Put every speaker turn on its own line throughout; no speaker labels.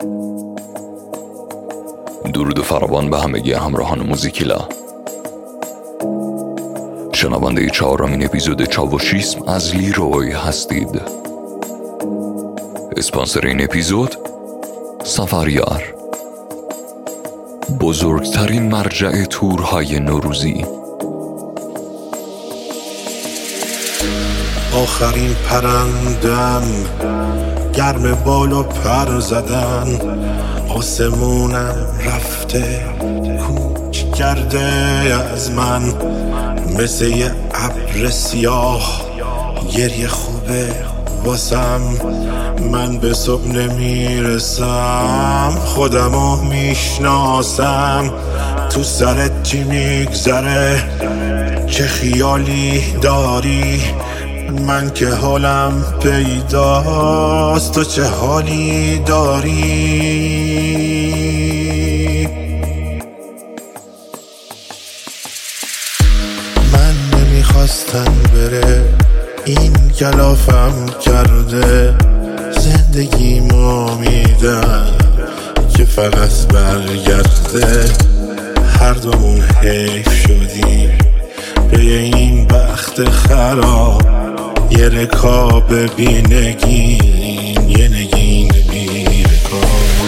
درود فراوان به همگی همراهان موزیکیلا. شنونده 4مین اپیزود چاوشیسم از لیروی هستید. اسپانسر این اپیزود سفریار، بزرگترین مرجع تورهای نوروزی.
آخرین پرندم گرم بالا پر زدن، آسمونم رفته کوچ کرده از من، مثل یه ابر سیاه گریه خوبه واسم. من به صبح نمیرسم، خودمو میشناسم. تو سرت چی میگذره؟ چه خیالی داری؟ من که حالم پیداست، تو چه حالی داری؟ من نمیخواستم بره، این کلافم کرده. زندگیمو میدن که فقط برگرده. هر دومون حیف شدیم به این بخت خراب. یه رکاب بی نگین، یه نگین بی رکاب.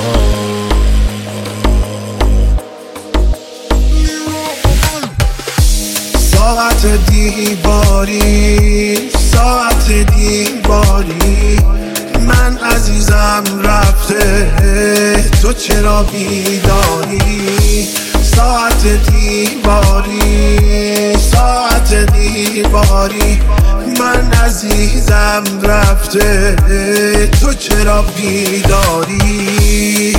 ساعت دیواری، ساعت دیواری، من عزیزم رفته، تو چرا بیداری؟ ساعت دیواری، ساعت دیواری، من عزیزم رفته، تو چرا بیداری؟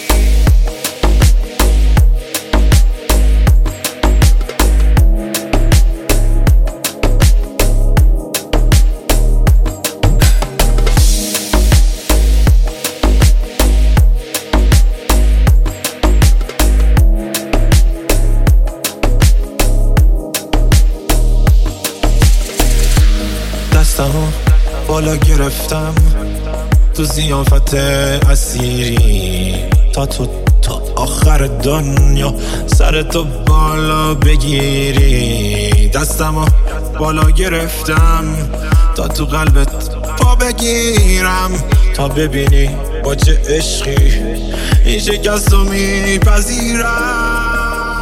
دستمو بالا گرفتم تو ضیافت اسیری، تا آخر دنیا سر تو بالا بگیری. دستمو بالا گرفتم تا تو قلبت پا بگیرم، تا ببینی با چه عشقی این شکست رو میپذیرم.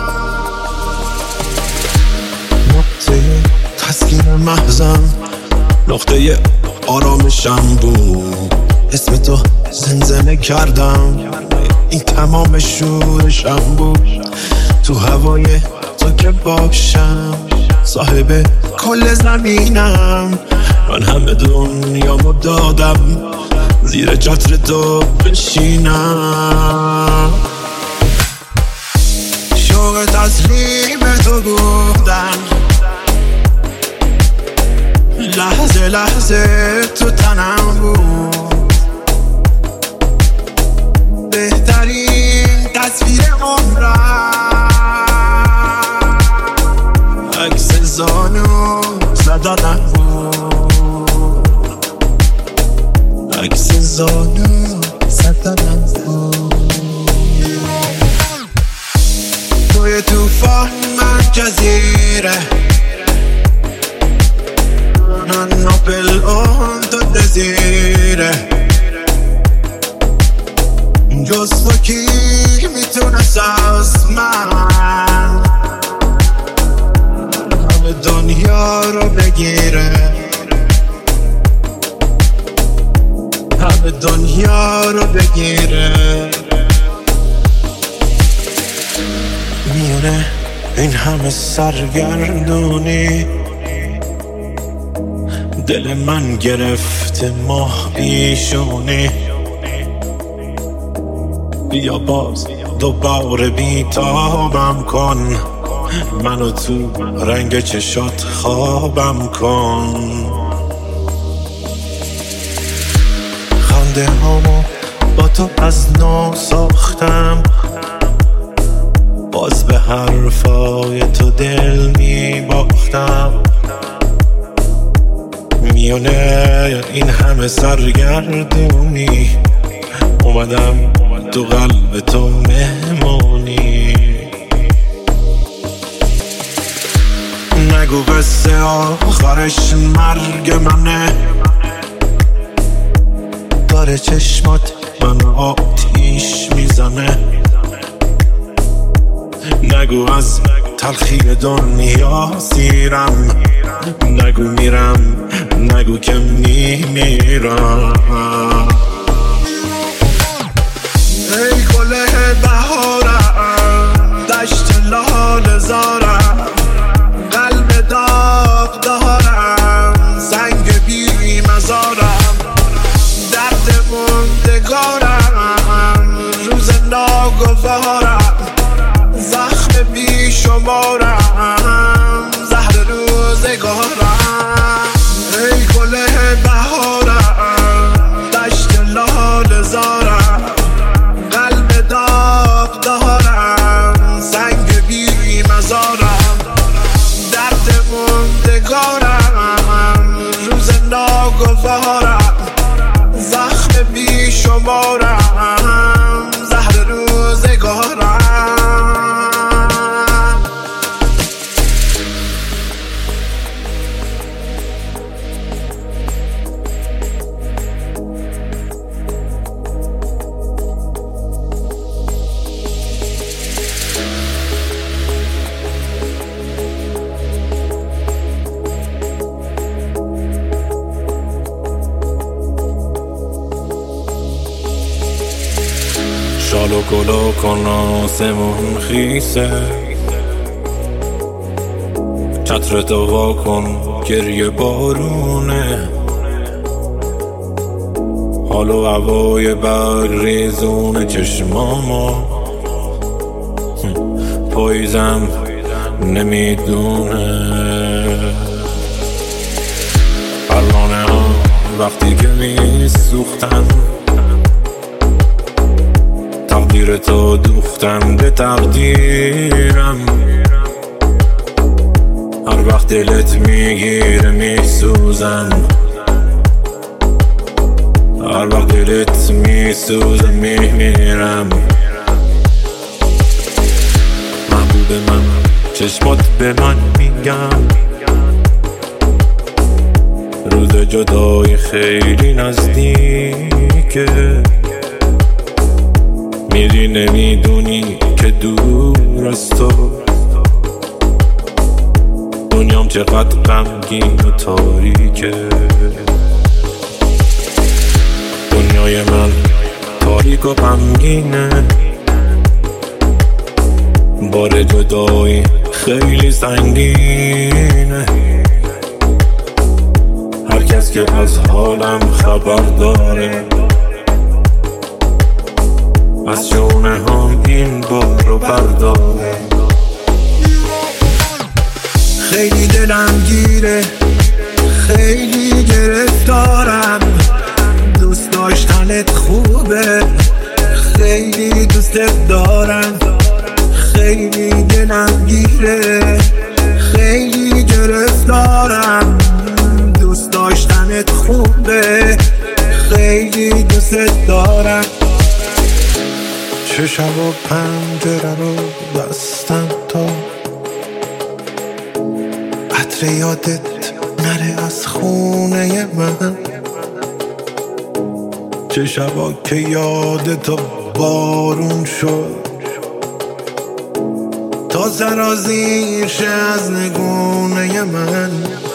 نقطه تسکین محضم، نقطه آرامشم بود. اسم تو زمزمه کردم، این تمام شورشم بود. تو هوای تو که باشم، صاحب کل زمینم. من همه دنیامو دادم زیر چتر تو بشینم. شوق تسلیم تو گفتم، لحظه لحظه تو تنم بود. بهترین تصویر عمرم، عکس زانو زدنم بود، عکس زانو زدنم بود. توی توفان من جزیره، من ناپل اون تو دزیره. جز تو کی میتونست از من همه دنیا رو بگیره، همه دنیا رو بگیره. میونه این همه سرگردونی، دل من گرفته ماه بیشونی. بیا باز دوباره بیتابم کن، منو تو رنگ چشات خوابم کن. خنده هامو با تو از نو ساختم، باز به حرفای تو دل می باختم. میونه این همه سرگردونی، اومدم تو قلب تو مهمونی. نگو قصه آخرش مرگ منه، داره چشمات من آتیش میزنه. نگو از تلخی دنیا سیرم، نگو میرم، نگو که میمیرم. ای گله بهارم، دشت لاله زارم، قلب داغ دارم، سنگ بی مزارم، درد موندگارم، روز ناگوارم، زخم بی شمارم، زهر روزگارم. ای گله بهارم، دشت لاله زارم، قلب داغ دارم، سنگ بی مزارم، درد موندگارم، روز ناگوارم، زخم بی شمارم، زهر روزگارم. شالو گلو کن آسمون خیسه، چتر تو وا کن گریه بارونه، حال و هوای برگ ریزون چشمامو پاییزم نمیدونه. پروانه ها وقتی که میسوختن، تقدیر تو دوختم به تقدیرم. هر وقت دلت میگیره میسوزم، هر وقت دلت میسوزه میمیرم. محبوب من چشمات به من میگم، روز جدایی خیلی نزدیکه. میری نمیدونی که دور از تو دنیام چقدر غمگین و تاریکه. دنیای من تاریک و غمگینه، بار جدایی خیلی سنگینه. هر کس که از حالم خبر داره، از شونه هم این بارو برداره. خیلی دلم گیره، خیلی گرفتارم، دوست داشتنت خوبه، خیلی دوستت دارم. خیلی دلم گیره، خیلی گرفتارم، دوست داشتنت خوبه، خیلی دوستت دارم. چه شب و پنجره رو بستم تا عطر یادت نره از خونه من. چه شبا که یادت بارون شد تا سرازیر شه از نگونه من.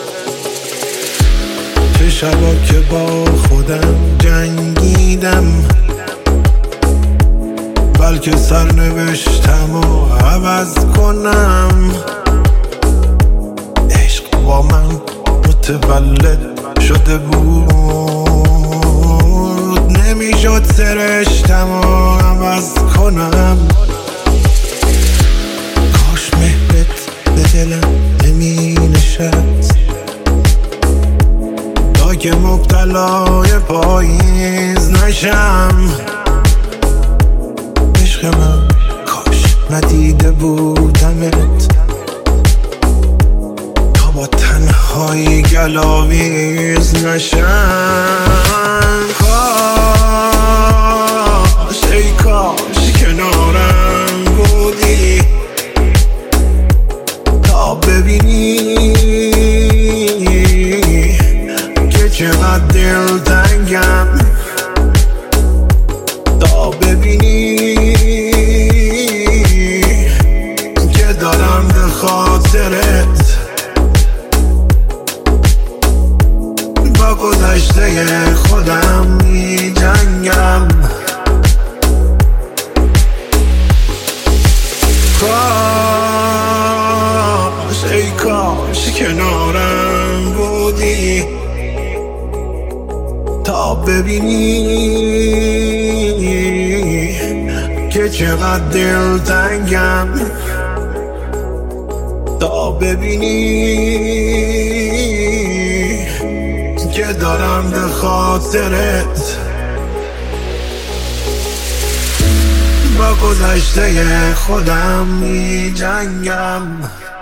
چه شبا که با خودم جنگیدم، بلکه سرنوشتم و عوض کنم. عشق با من متولد شده بود، نمیشد سرشتم و عوض کنم. کاش مهرت به دلم نمی نشست تا که مبتلای پاییز نشم. عشق من کاش ندیده بودمت تا با تنهایی گلاویز نشم. کاش ببینی که دارم به خاطرت با گذشته خودم می جنگم. کاش ای کاش کنارم بودی تا ببینی که چقدر دلتنگم، تا ببینی که دارم به خاطرت با گذشته خودم می جنگم.